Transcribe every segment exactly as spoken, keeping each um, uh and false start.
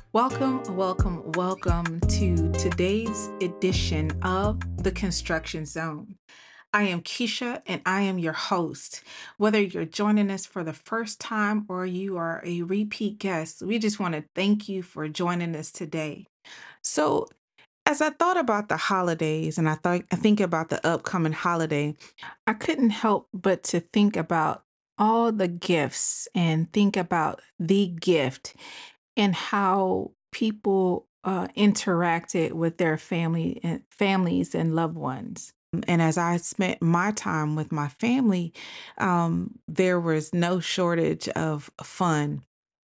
Welcome, welcome, welcome to today's edition of The Construction Zone. I am Keisha and I am your host. Whether you're joining us for the first time or you are a repeat guest, we just want to thank you for joining us today. So, as I thought about the holidays and I thought I think about the upcoming holiday, I couldn't help but to think about all the gifts and think about the gift and how people uh, interacted with their family and families and loved ones. And as I spent my time with my family, um, there was no shortage of fun.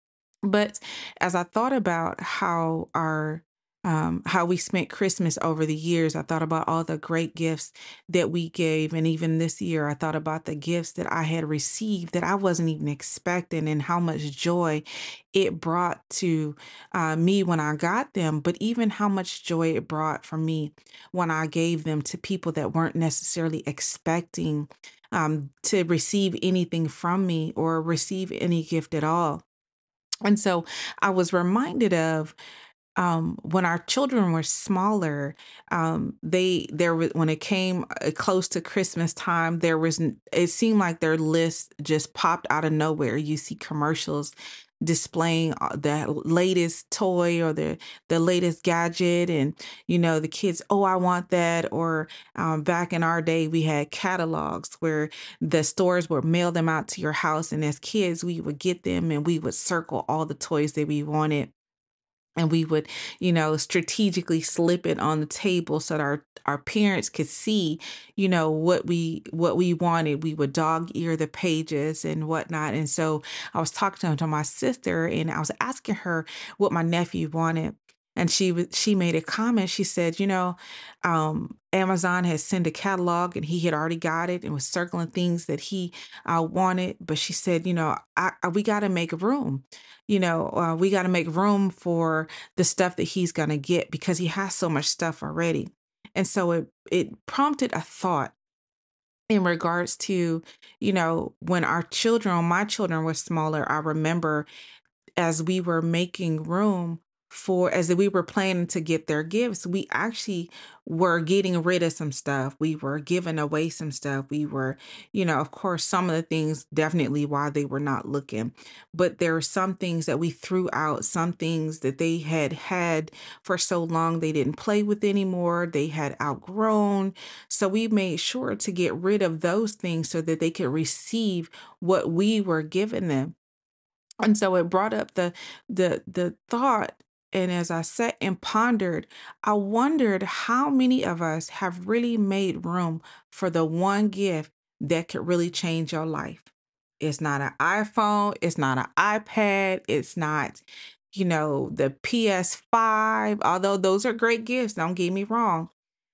But as I thought about how our um, how we spent Christmas over the years, I thought about all the great gifts that we gave, and even this year, I thought about the gifts that I had received that I wasn't even expecting, and how much joy it brought to uh, me when I got them, but even how much joy it brought for me when I gave them to people that weren't necessarily expecting um, to receive anything from me or receive any gift at all. And so I was reminded of um, when our children were smaller, um, they there was when it came uh, close to Christmas time, there was n- it seemed like their list just popped out of nowhere. You see commercials displaying uh, the latest toy or the the latest gadget, and you know the kids, oh, I want that. Or um, back in our day, we had catalogs where the stores would mail them out to your house, and as kids, we would get them and we would circle all the toys that we wanted, and we would, you know, strategically slip it on the table so that our our parents could see, you know, what we what we wanted. We would dog ear the pages and whatnot. And so I was talking to, to my sister, and I was asking her what my nephew wanted. And she was she made a comment. She said, you know, um, Amazon has sent a catalog and he had already got it and was circling things that he uh, wanted. But she said, you know, I, I we got to make room. You know, uh, we got to make room for the stuff that he's going to get because he has so much stuff already. And so it it prompted a thought in regards to, you know, when our children, when my children were smaller, I remember as we were making room for as we were planning to get their gifts, we actually were getting rid of some stuff. We were giving away some stuff. We were, you know, of course, some of the things definitely while they were not looking, but there are some things that we threw out, some things that they had had for so long they didn't play with anymore. They had outgrown. So we made sure to get rid of those things so that they could receive what we were giving them. And so it brought up the the the thought, and as I sat and pondered, I wondered how many of us have really made room for the one gift that could really change your life. It's not an iPhone, it's not an iPad, it's not, you know, the P S five, although those are great gifts, don't get me wrong.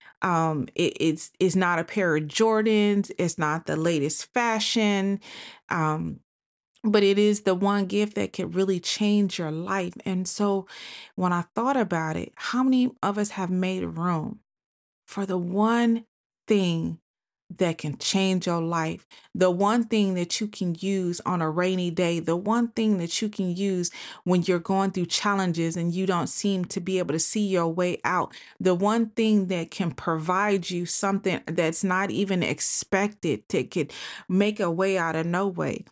Um, it, it's it's not a pair of Jordans, it's not the latest fashion. Um, but it is the one gift that could really change your life. And so when I thought about it, how many of us have made room for the one thing that can change your life, the one thing that you can use on a rainy day, the one thing that you can use when you're going through challenges and you don't seem to be able to see your way out, the one thing that can provide you something that's not even expected to could make a way out of no way.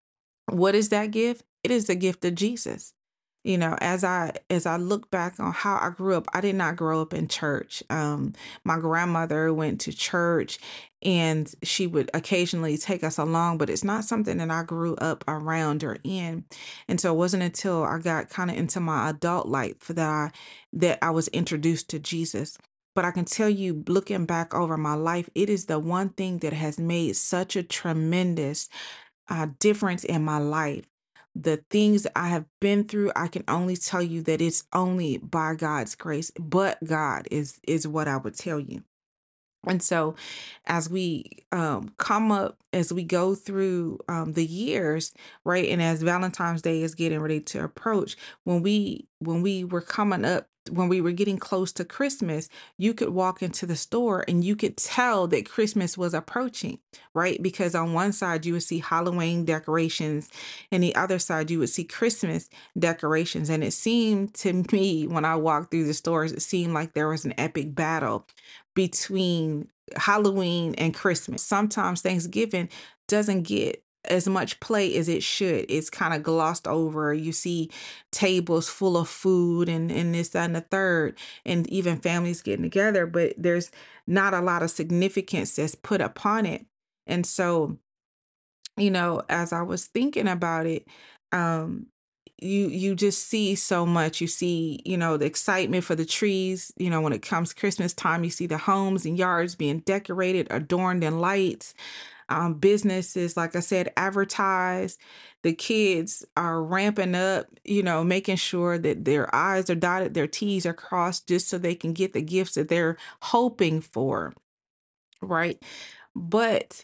What is that gift? It is the gift of Jesus. You know, as I as I look back on how I grew up, I did not grow up in church. Um, my grandmother went to church and she would occasionally take us along, but it's not something that I grew up around or in. And so it wasn't until I got kind of into my adult life that I that I was introduced to Jesus. But I can tell you, looking back over my life, it is the one thing that has made such a tremendous uh, difference in my life. The things that I have been through, I can only tell you that it's only by God's grace, but God is is what I would tell you. And so, as we um, come up, as we go through um, the years, right, and as Valentine's Day is getting ready to approach, when we when we were coming up, when we were getting close to Christmas, you could walk into the store and you could tell that Christmas was approaching, right? Because on one side you would see Halloween decorations, and the other side you would see Christmas decorations. And it seemed to me when I walked through the stores, it seemed like there was an epic battle between Halloween and Christmas. Sometimes Thanksgiving doesn't get as much play as it should. It's kind of glossed over. You see tables full of food and, and this, that, and the third, and even families getting together, but there's not a lot of significance that's put upon it. And so, you know, as I was thinking about it, um, you you just see so much. You see, you know, the excitement for the trees. You know, when it comes Christmas time, you see the homes and yards being decorated, adorned in lights. Um, businesses, like I said, advertise. The kids are ramping up, you know, making sure that their I's are dotted, their T's are crossed, just so they can get the gifts that they're hoping for, right? But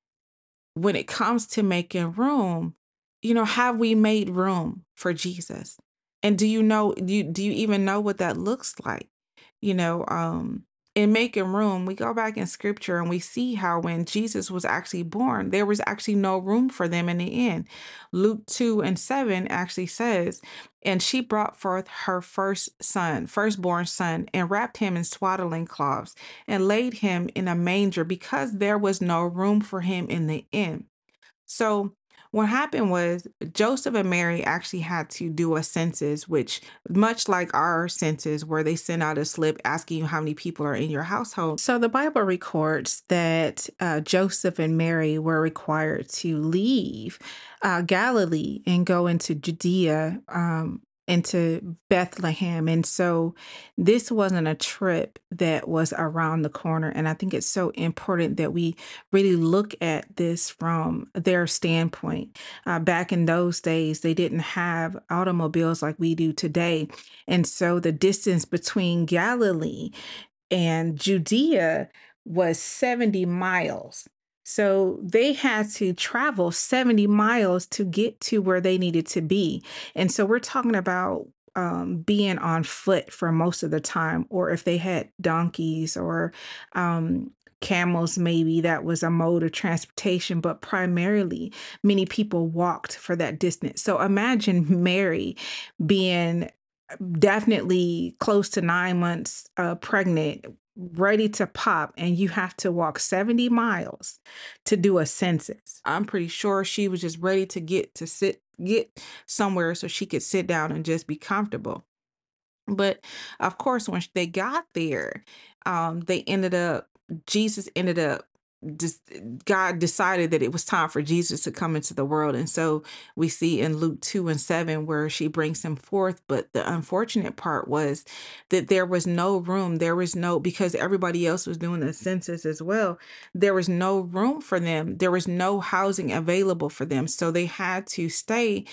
when it comes to making room, you know, have we made room for Jesus? And do you know, do you, do you even know what that looks like? You know, um, in making room, we go back in scripture and we see how when Jesus was actually born, there was actually no room for them in the end. Luke two and seven actually says, and she brought forth her first son, firstborn son, and wrapped him in swaddling cloths and laid him in a manger because there was no room for him in the inn. So what happened was Joseph and Mary actually had to do a census, which much like our census, where they send out a slip asking you how many people are in your household. So the Bible records that uh, Joseph and Mary were required to leave uh, Galilee and go into Judea, um, into Bethlehem. And so this wasn't a trip that was around the corner. And I think it's so important that we really look at this from their standpoint. Uh, back in those days, they didn't have automobiles like we do today. And so the distance between Galilee and Judea was seventy miles. So they had to travel seventy miles to get to where they needed to be. And so we're talking about um, being on foot for most of the time, or if they had donkeys or um, camels, maybe that was a mode of transportation, but primarily many people walked for that distance. So imagine Mary being definitely close to nine months uh, pregnant, ready to pop, and you have to walk seventy miles to do a census. I'm pretty sure she was just ready to get to sit, get somewhere so she could sit down and just be comfortable. But of course, when they got there, um, they ended up, Jesus ended up, just God decided that it was time for Jesus to come into the world. And so we see in Luke two and seven where she brings him forth. But the unfortunate part was that there was no room. There was no, because everybody else was doing the census as well, there was no room for them. There was no housing available for them. So they had to stay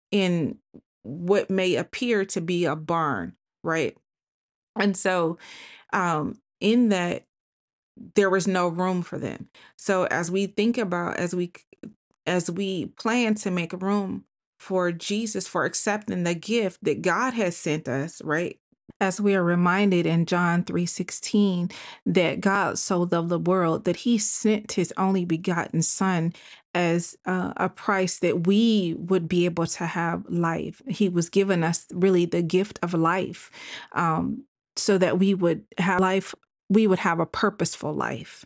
in what may appear to be a barn, right? And so, um, in that, there was no room for them. So as we think about, as we as we plan to make room for Jesus, for accepting the gift that God has sent us, right? As we are reminded in John three sixteen that God so loved the world that he sent his only begotten son as uh, a price that we would be able to have life. He was giving us really the gift of life, um, so that we would have life, we would have a purposeful life.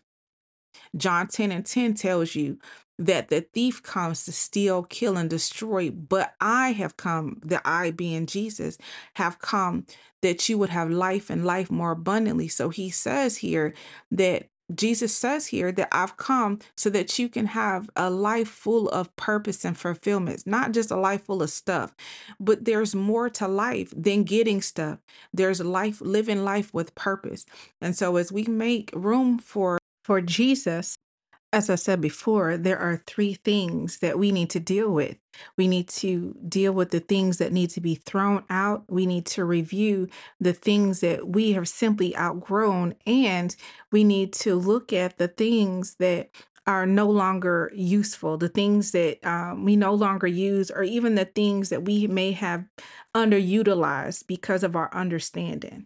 John ten and ten tells you that the thief comes to steal, kill, and destroy, but I have come, the I being Jesus, have come that you would have life and life more abundantly. So he says here that Jesus says here that I've come so that you can have a life full of purpose and fulfillment, not just a life full of stuff, but there's more to life than getting stuff. There's life, living life with purpose. And so as we make room for for Jesus, as I said before, there are three things that we need to deal with. We need to deal with the things that need to be thrown out. We need to review the things that we have simply outgrown. And we need to look at the things that are no longer useful, the things that um, we no longer use, or even the things that we may have underutilized because of our understanding.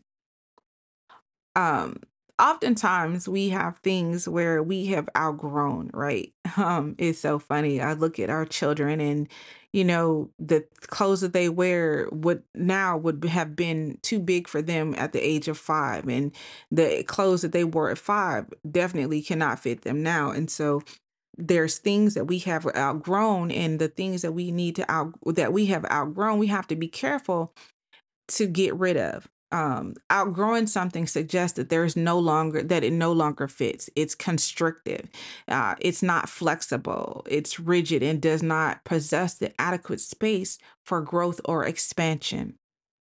Um, Oftentimes we have things where we have outgrown, right? Um, it's so funny. I look at our children and you know the clothes that they wear would now would have been too big for them at the age of five, and the clothes that they wore at five definitely cannot fit them now. And so there's things that we have outgrown, and the things that we need to out that we have outgrown, we have to be careful to get rid of. Um, outgrowing something suggests that there's no longer that it no longer fits. It's constrictive. Uh, it's not flexible. It's rigid and does not possess the adequate space for growth or expansion.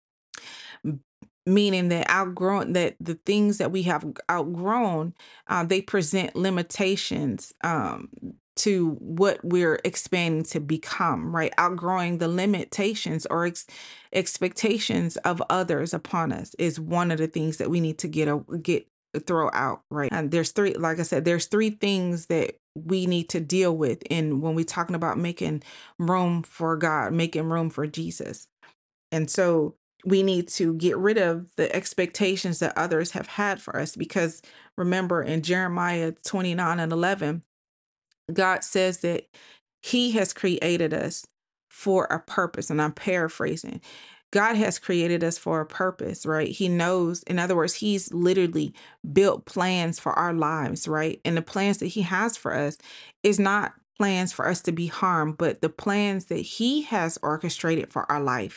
M- Meaning that outgrown that the things that we have outgrown, uh, they present limitations um, to what we're expanding to become. Right, outgrowing the limitations or ex- expectations of others upon us is one of the things that we need to get a, get throw out. Right, and there's three. Like I said, there's three things that we need to deal with. And when we're talking about making room for God, making room for Jesus, and so we need to get rid of the expectations that others have had for us, because remember in Jeremiah twenty-nine and eleven, God says that he has created us for a purpose. And I'm paraphrasing. God has created us for a purpose, right? He knows, in other words, he's literally built plans for our lives, right? And the plans that he has for us is not plans for us to be harmed, but the plans that he has orchestrated for our life,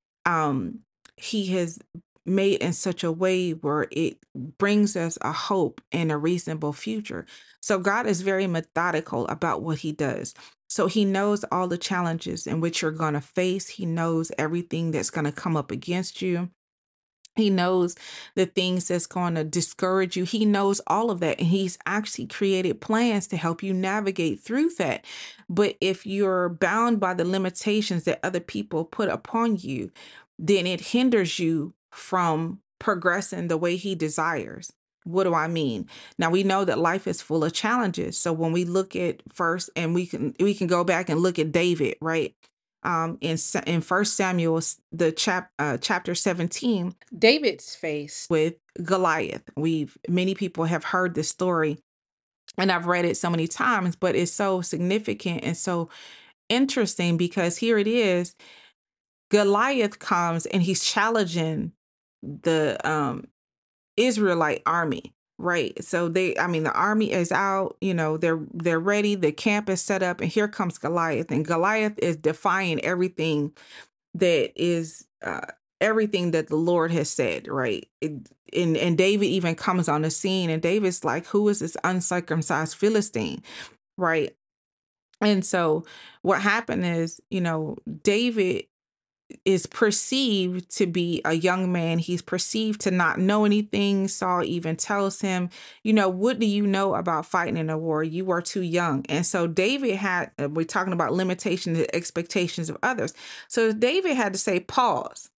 um, he has made in such a way where it brings us a hope and a reasonable future. So God is very methodical about what he does. So he knows all the challenges in which you're going to face. He knows everything that's going to come up against you. He knows the things that's going to discourage you. He knows all of that. And he's actually created plans to help you navigate through that. But if you're bound by the limitations that other people put upon you, then it hinders you from progressing the way he desires. What do I mean? Now we know that life is full of challenges. So when we look at first, and we can we can go back and look at David, right? Um, in Sa- in First Samuel, s- the chap uh, chapter seventeen, David's faced with Goliath. We've Many people have heard this story, and I've read it so many times, but it's so significant and so interesting because here it is. Goliath comes and he's challenging the um Israelite army, right? So they, I mean, the army is out, you know, they're they're ready, the camp is set up, and here comes Goliath, and Goliath is defying everything that is uh, everything that the Lord has said, right? It, and and David even comes on the scene, and David's like, "Who is this uncircumcised Philistine?" Right? And so what happened is, you know, David is perceived to be a young man. He's perceived to not know anything. Saul even tells him, you know, what do you know about fighting in a war? You are too young. And so David had, uh, we're talking about limitations and expectations of others. So David had to say, pause.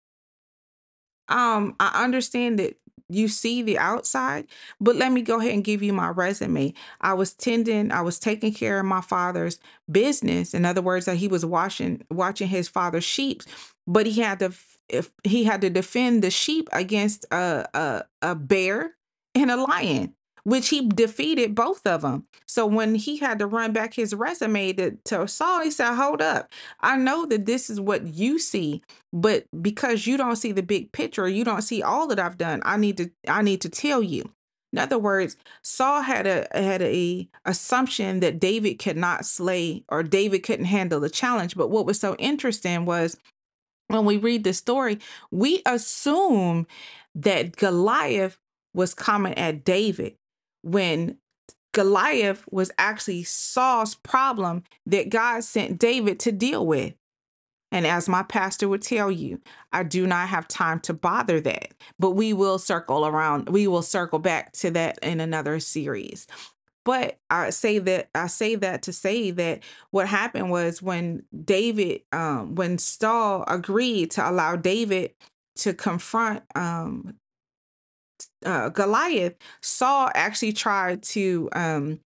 Um, I understand that you see the outside, but let me go ahead and give you my resume. I was tending, I was taking care of my father's business. In other words, that he was watching watching his father's sheep, but he had to f- if he had to defend the sheep against a a, a bear and a lion, which he defeated both of them. So when he had to run back his resume to, to Saul, he said, "Hold up. I know that this is what you see, but because you don't see the big picture, you don't see all that I've done, I need to I need to tell you." In other words, Saul had a had a assumption that David could not slay, or David couldn't handle the challenge. But what was so interesting was when we read the story, we assume that Goliath was coming at David, when Goliath was actually Saul's problem that God sent David to deal with. And as my pastor would tell you, I do not have time to bother that, but we will circle around, we will circle back to that in another series. But I say that I say that to say that what happened was when David, um, when Saul agreed to allow David to confront um, uh, Goliath, Saul actually tried to um,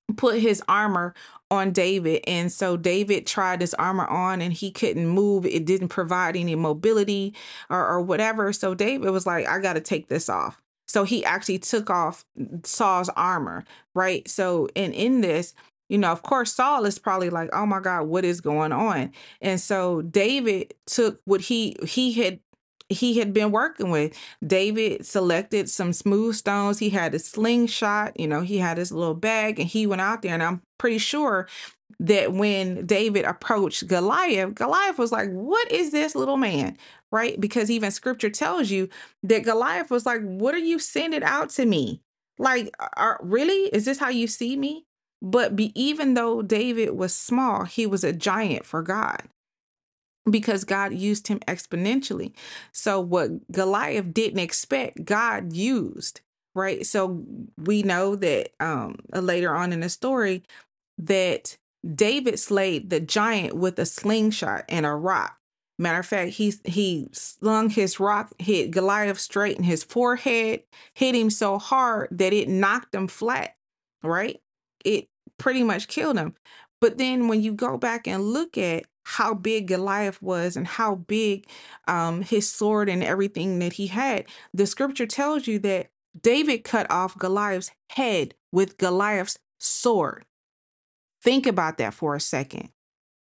put his armor on David. And so David tried his armor on and he couldn't move. It didn't provide any mobility or, or whatever. So David was like, I got to take this off. So he actually took off Saul's armor, right? So, and in this, you know, of course, Saul is probably like, oh my God, what is going on? And so David took what he, he had he had been working with. David selected some smooth stones. He had a slingshot, you know, he had his little bag and he went out there. And I'm pretty sure that when David approached Goliath, Goliath was like, what is this little man? Right? Because even scripture tells you that Goliath was like, what are you sending out to me? Like, are, really? Is this how you see me? But be, even though David was small, he was a giant for God, because God used him exponentially. So what Goliath didn't expect, God used, right? So we know that um, later on in the story that David slayed the giant with a slingshot and a rock. Matter of fact, he he slung his rock, hit Goliath straight in his forehead, hit him so hard that it knocked him flat, right? It pretty much killed him. But then when you go back and look at how big Goliath was and how big um, his sword and everything that he had, the scripture tells you that David cut off Goliath's head with Goliath's sword. Think about that for a second.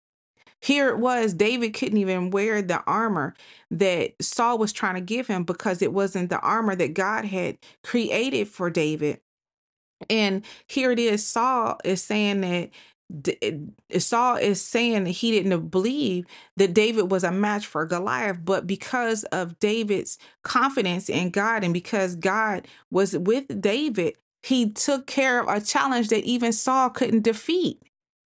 Here it was, David couldn't even wear the armor that Saul was trying to give him because it wasn't the armor that God had created for David. And here it is, Saul is saying that Saul is saying that he didn't believe that David was a match for Goliath, but because of David's confidence in God and because God was with David, he took care of a challenge that even Saul couldn't defeat.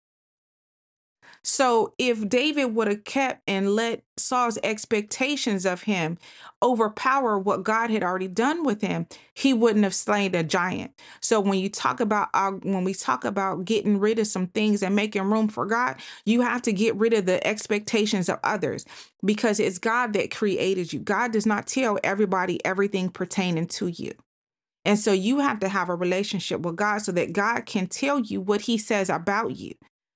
So if David would have kept and let Saul's expectations of him overpower what God had already done with him, he wouldn't have slain a giant. So when you talk about our, when we talk about getting rid of some things and making room for God, you have to get rid of the expectations of others, because it's God that created you. God does not tell everybody everything pertaining to you. And so you have to have a relationship with God so that God can tell you what he says about you,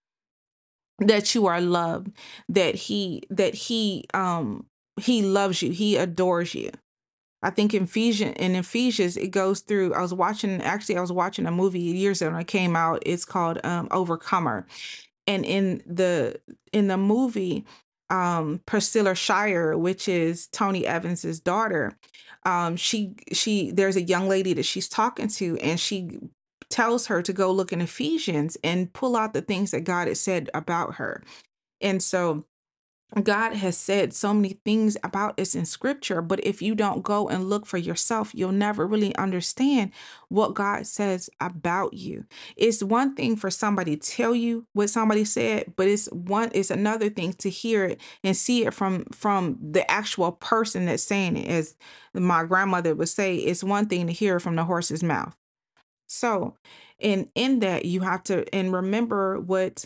that you are loved, that he that he um he loves you, he adores you. I think in Ephesians in Ephesians it goes through. I was watching actually I was watching a movie years ago when it came out. It's called um Overcomer. And in the in the movie, um Priscilla Shire, which is Tony Evans's daughter, um she she there's a young lady that she's talking to, and she tells her to go look in Ephesians and pull out the things that God had said about her. And so God has said so many things about us in scripture, but if you don't go and look for yourself, you'll never really understand what God says about you. It's one thing for somebody to tell you what somebody said, but it's one it's another thing to hear it and see it from from the actual person that's saying it. As my grandmother would say, it's one thing to hear it from the horse's mouth. So, and in that you have to and remember what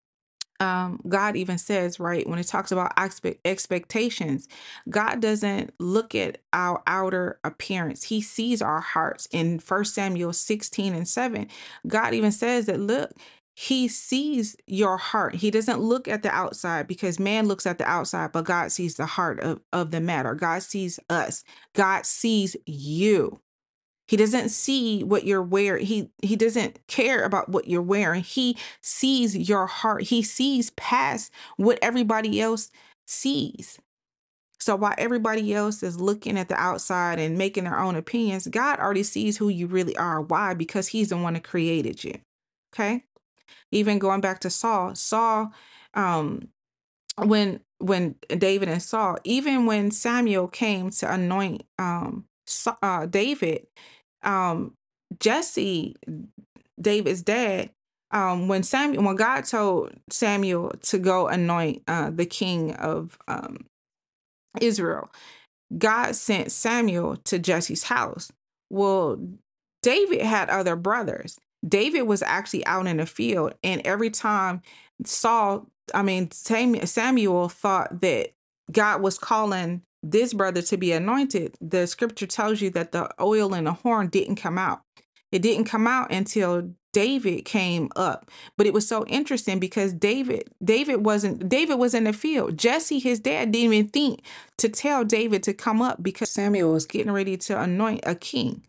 um, God even says, right, when it talks about expe- expectations, God doesn't look at our outer appearance. He sees our hearts. In First Samuel sixteen and seven, God even says that, look, he sees your heart. He doesn't look at the outside, because man looks at the outside, but God sees the heart of, of the matter. God sees us. God sees you. He doesn't see what you're wearing. He he doesn't care about what you're wearing. He sees your heart. He sees past what everybody else sees. So while everybody else is looking at the outside and making their own opinions, God already sees who you really are. Why? Because he's the one that created you. Okay? Even going back to Saul, Saul, um, when when David and Saul, even when Samuel came to anoint um Sa- uh, David, um Jesse, David's dad, um when Samuel when God told Samuel to go anoint uh the king of um Israel, God sent Samuel to Jesse's house. Well, David had other brothers. David was actually out in the field, and every time Saul, I mean, Sam- Samuel thought that God was calling this brother to be anointed, the scripture tells you that the oil in the horn didn't come out. It didn't come out until David came up. But it was so interesting because David, David wasn't, David was in the field. Jesse, his dad, didn't even think to tell David to come up because Samuel was getting ready to anoint a king.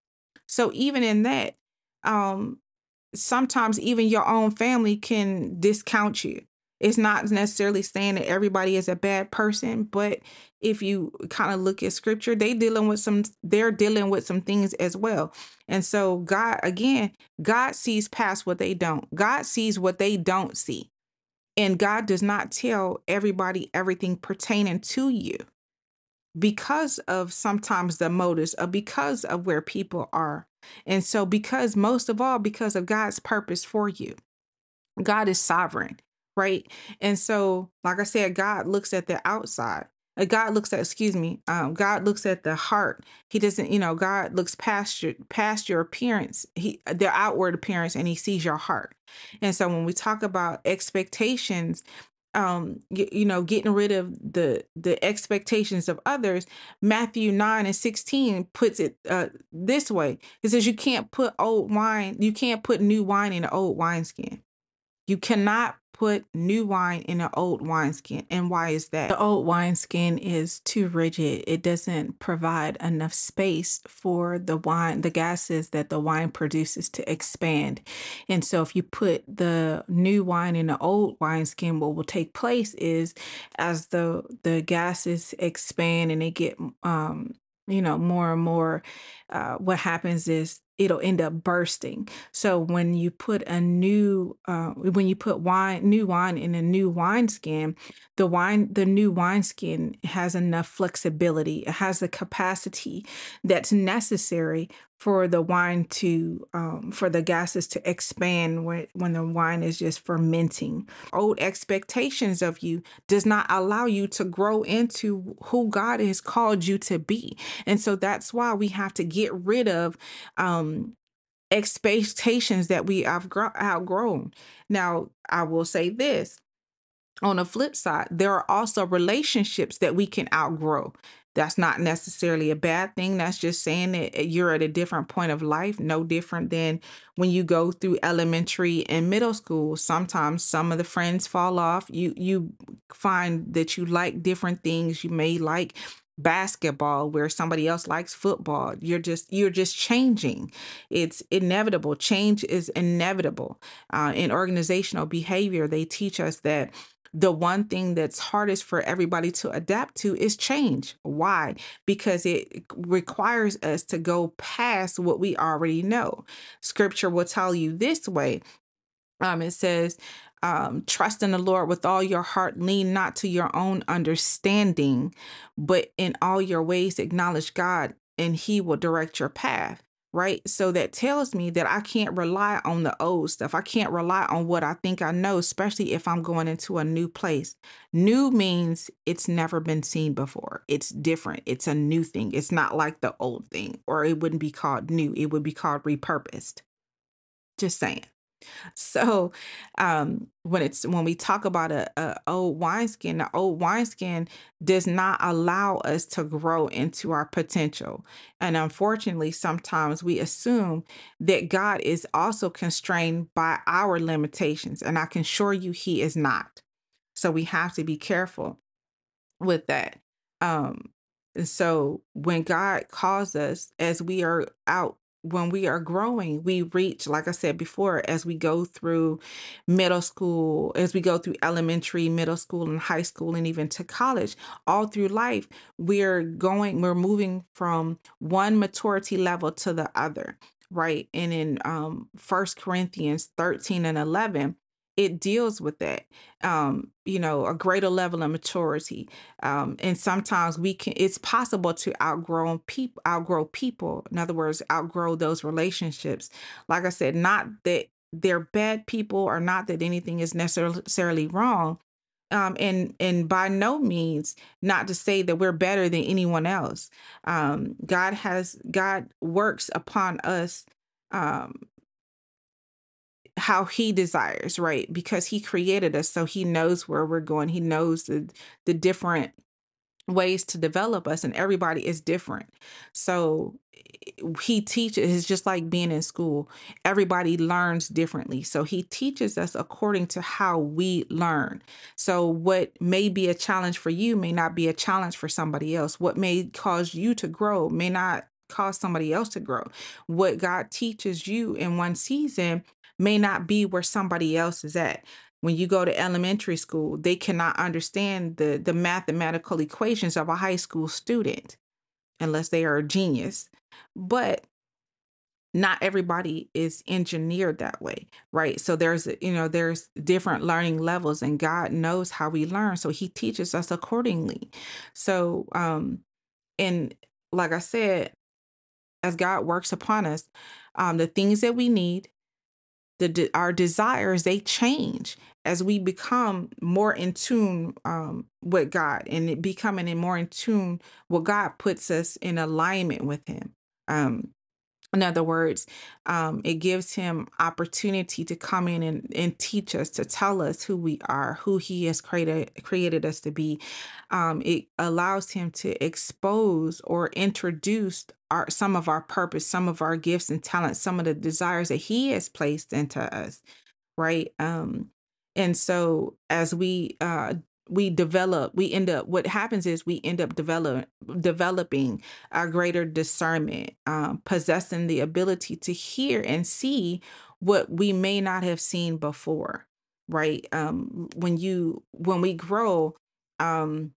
So even in that, um, sometimes even your own family can discount you. It's not necessarily saying that everybody is a bad person, but if you kind of look at scripture, they dealing with some, they're dealing with some things as well. And so God, again, God sees past what they don't. God sees what they don't see. And God does not tell everybody everything pertaining to you because of sometimes the motives or because of where people are. And so, because most of all, because of God's purpose for you, God is sovereign, right? And so, like I said, God looks at the outside. Uh, God looks at, excuse me, um, God looks at the heart. He doesn't, you know, God looks past your past your appearance, he the outward appearance, and he sees your heart. And so when we talk about expectations, um y- you know, getting rid of the the expectations of others, Matthew nine and sixteen puts it uh this way. It says you can't put old wine, you can't put new wine in an old wineskin. You cannot put new wine in an old wineskin. And why is that? The old wineskin is too rigid. It doesn't provide enough space for the wine, the gases that the wine produces to expand. And so if you put the new wine in the old wineskin, what will take place is as the the gases expand and they get um you know, more and more, uh, what happens is it'll end up bursting. So when you put a new, uh, when you put wine, new wine in a new wineskin, the wine, the new wineskin has enough flexibility. It has the capacity that's necessary for the wine to, um, for the gases to expand when when the wine is just fermenting. Old expectations of you does not allow you to grow into who God has called you to be. And so that's why we have to get rid of um expectations that we have gro- outgrown. Now, I will say this, on the flip side, there are also relationships that we can outgrow. That's not necessarily a bad thing. That's just saying that you're at a different point of life, no different than when you go through elementary and middle school. Sometimes some of the friends fall off. You you find that you like different things. You may like basketball where somebody else likes football. You're just you're just changing. It's inevitable. Change is inevitable. Uh, in organizational behavior, they teach us that the one thing that's hardest for everybody to adapt to is change. Why? Because it requires us to go past what we already know. Scripture will tell you this way. Um, it says, um, trust in the Lord with all your heart, lean not to your own understanding, but in all your ways acknowledge God, and He will direct your path. Right. So that tells me that I can't rely on the old stuff. I can't rely on what I think I know, especially if I'm going into a new place. New means it's never been seen before. It's different. It's a new thing. It's not like the old thing, or it wouldn't be called new. It would be called repurposed. Just saying. So, um, when it's when we talk about a, a old wineskin, the old wineskin does not allow us to grow into our potential. And unfortunately, sometimes we assume that God is also constrained by our limitations. And I can assure you he is not. So we have to be careful with that. Um, and so when God calls us, as we are out, when we are growing, we reach, like I said before, as we go through middle school, as we go through elementary, middle school, and high school, and even to college, all through life, we're going, we're moving from one maturity level to the other, right? And in um First Corinthians thirteen and eleven, it deals with that. Um, you know, a greater level of maturity, um, and sometimes we can it's possible to outgrow people outgrow people, in other words, outgrow those relationships. Like I said, not that they're bad people or not that anything is necessarily wrong, um, and and by no means not to say that we're better than anyone else. um, god has God works upon us, um, how he desires, right? Because he created us, so he knows where we're going. He knows the the different ways to develop us, and everybody is different. So he teaches, it's just like being in school. Everybody learns differently. So he teaches us according to how we learn. So what may be a challenge for you may not be a challenge for somebody else. What may cause you to grow may not cause somebody else to grow. What God teaches you in one season may not be where somebody else is at. When you go to elementary school, they cannot understand the the mathematical equations of a high school student unless they are a genius. But not everybody is engineered that way, right? So there's, you know, there's different learning levels, and God knows how we learn, so he teaches us accordingly. So um and like I said, as God works upon us, um the things that we need, the de- our desires, they change as we become more in tune um, with God, and it becoming in more in tune. Well, God puts us in alignment with Him. Um, in other words, um, it gives him opportunity to come in and, and teach us, to tell us who we are, who he has created created us to be. Um, it allows him to expose or introduce our some of our purpose, some of our gifts and talents, some of the desires that he has placed into us, right? Um, and so as we uh we develop, we end up what happens is we end up develop developing a greater discernment, um, possessing the ability to hear and see what we may not have seen before, right? Um, when you when we grow, um,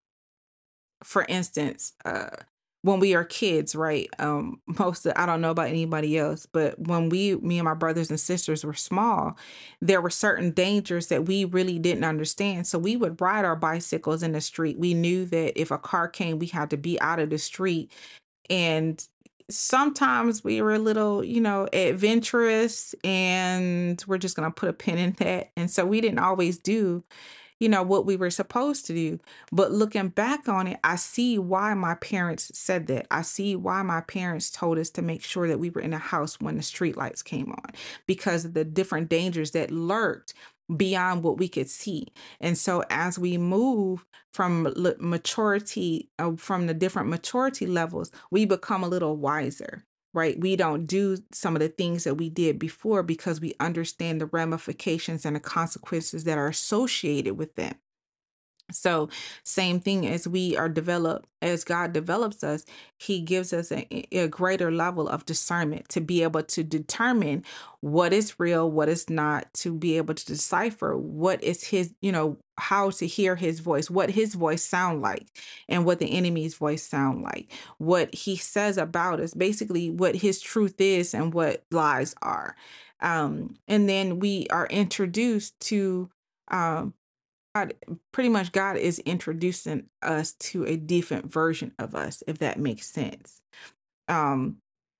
for instance, uh, when we are kids, right? Um, most of, I don't know about anybody else, but when we, me and my brothers and sisters were small, there were certain dangers that we really didn't understand. So we would ride our bicycles in the street. We knew that if a car came, we had to be out of the street. And sometimes we were a little, you know, adventurous, and we're just going to put a pin in that. And so we didn't always do, you know, what we were supposed to do. But looking back on it, I see why my parents said that. I see why my parents told us to make sure that we were in a house when the street lights came on, because of the different dangers that lurked beyond what we could see. And so as we move from l- maturity, uh, from the different maturity levels, we become a little wiser. Right. We don't do some of the things that we did before because we understand the ramifications and the consequences that are associated with them. So, same thing as we are developed, as God develops us, He gives us a, a greater level of discernment to be able to determine what is real, what is not, to be able to decipher what is His, you know, how to hear His voice, what His voice sound like, and what the enemy's voice sound like, what He says about us, basically what His truth is and what lies are. Um, and then we are introduced to. Um, God, pretty much God is introducing us to a different version of us, if that makes sense. Um,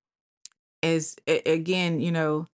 as a- again, you know,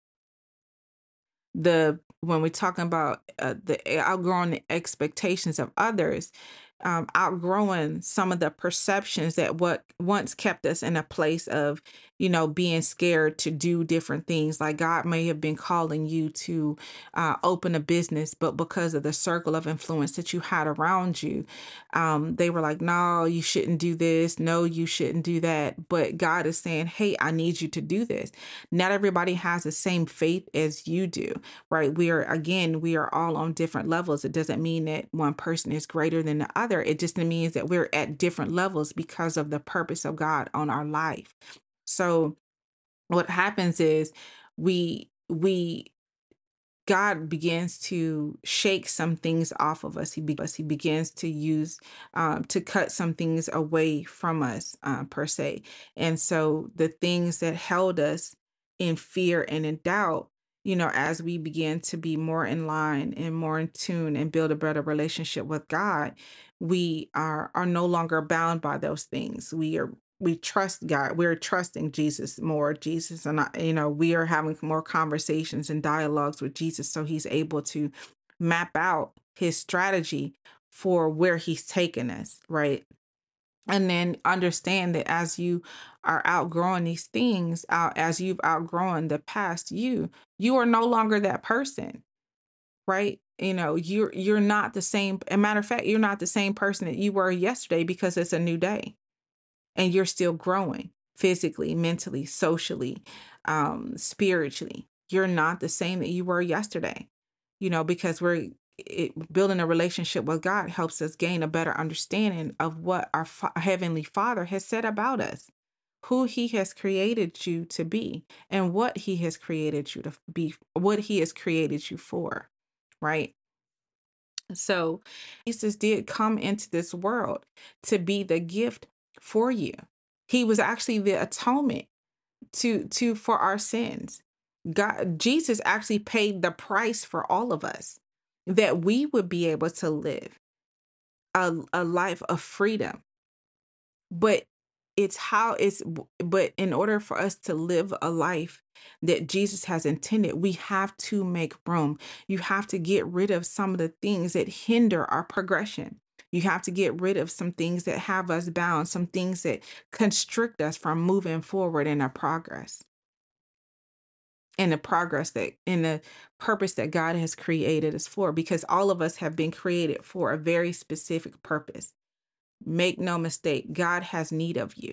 the when we're talking about uh, the outgrowing the expectations of others, um, outgrowing some of the perceptions that what once kept us in a place of, you know, being scared to do different things. Like God may have been calling you to uh, open a business, but because of the circle of influence that you had around you, um, they were like, no, you shouldn't do this. No, you shouldn't do that. But God is saying, hey, I need you to do this. Not everybody has the same faith as you do, right? We are, again, we are all on different levels. It doesn't mean that one person is greater than the other. It just means that we're at different levels because of the purpose of God on our life. So what happens is we, we, God begins to shake some things off of us. He begins to use, um, to cut some things away from us, uh, per se. And so the things that held us in fear and in doubt, you know, as we begin to be more in line and more in tune and build a better relationship with God, we are are no longer bound by those things. We are we trust God. We're trusting Jesus more. Jesus and I, you know, we are having more conversations and dialogues with Jesus, so He's able to map out His strategy for where He's taken us, right? And then understand that as you are outgrowing these things, out as you've outgrown the past you, you are no longer that person, right? You know, you're you're not the same. A matter of fact, you're not the same person that you were yesterday because it's a new day and you're still growing physically, mentally, socially, um, spiritually. You're not the same that you were yesterday, you know, because we're it, building a relationship with God helps us gain a better understanding of what our fa- Heavenly Father has said about us, who He has created you to be, and what He has created you to be, what He has created you for, right? So Jesus did come into this world to be the gift for you. He was actually the atonement to to for our sins. God Jesus actually paid the price for all of us that we would be able to live a, a life of freedom. But it's how it's but in order for us to live a life that Jesus has intended, we have to make room. You have to get rid of some of the things that hinder our progression. You have to get rid of some things that have us bound, some things that constrict us from moving forward in our progress, in the progress that in the purpose that God has created us for, because all of us have been created for a very specific purpose. Make no mistake, God has need of you.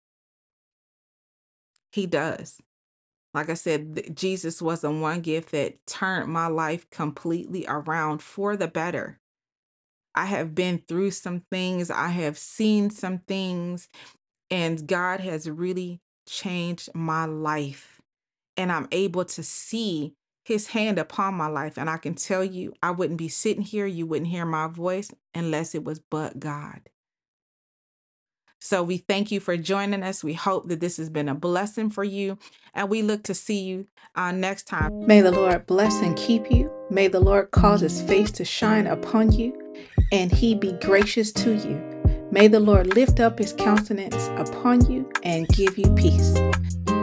He does. Like I said, th- Jesus was the one gift that turned my life completely around for the better. I have been through some things, I have seen some things, and God has really changed my life. And I'm able to see His hand upon my life. And I can tell you, I wouldn't be sitting here, you wouldn't hear my voice unless it was but God. So we thank you for joining us. We hope that this has been a blessing for you, and we look to see you uh, next time. May the Lord bless and keep you. May the Lord cause His face to shine upon you, and He be gracious to you. May the Lord lift up His countenance upon you and give you peace.